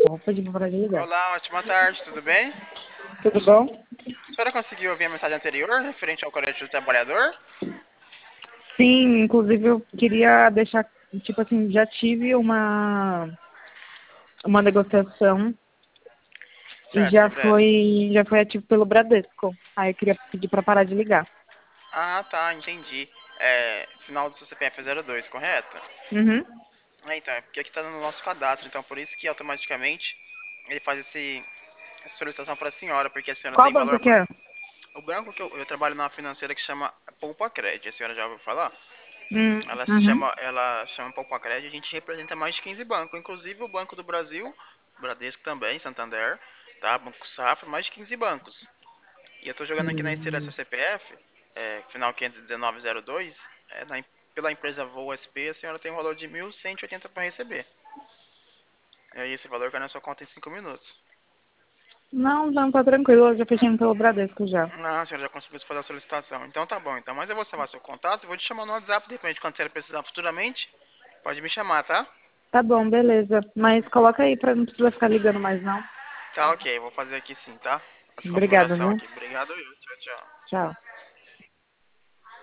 Vou pedir pra parar de ligar. Olá, ótima tarde, tudo bem? Tudo bom? A senhora conseguiu ouvir a mensagem anterior referente ao Colégio do Trabalhador? Sim, inclusive eu queria deixar, tipo assim, já tive uma negociação e Certo, sobre essa. já foi ativo pelo Bradesco. Aí eu queria pedir pra parar de ligar. Ah, tá, entendi. Final do seu CPF é 02, correto? Uhum. Então, é porque aqui tá no nosso cadastro, então por isso que automaticamente ele faz essa solicitação para a senhora, porque a senhora Qual tem banco valor. que é? O banco que eu trabalho numa financeira que chama Poupa Cred, a senhora já ouviu falar? Uhum. Ela chama Poupa Cred, a gente representa mais de 15 bancos, inclusive o Banco do Brasil, Bradesco também, Santander, tá? Banco Safra, mais de 15 bancos. E eu tô jogando aqui na esteira seu Hum. CPF, final 51902, pela empresa Voo SP, a senhora tem um valor de 1.180 para receber. É esse valor cai na sua conta em 5 minutos. Não, não, tá tranquilo. Eu já fechei pelo Bradesco já. Ah, a senhora já conseguiu fazer a solicitação. Então tá bom, então. Mas eu vou salvar seu contato e vou te chamar no WhatsApp, de repente, quando você precisar futuramente, pode me chamar, tá? Tá bom, beleza. Mas coloca aí pra não precisar ficar ligando mais, não. Tá, ok. Vou fazer aqui sim, tá? A Obrigada, configuração viu? aqui. Obrigado, eu. Tchau, tchau. Tchau.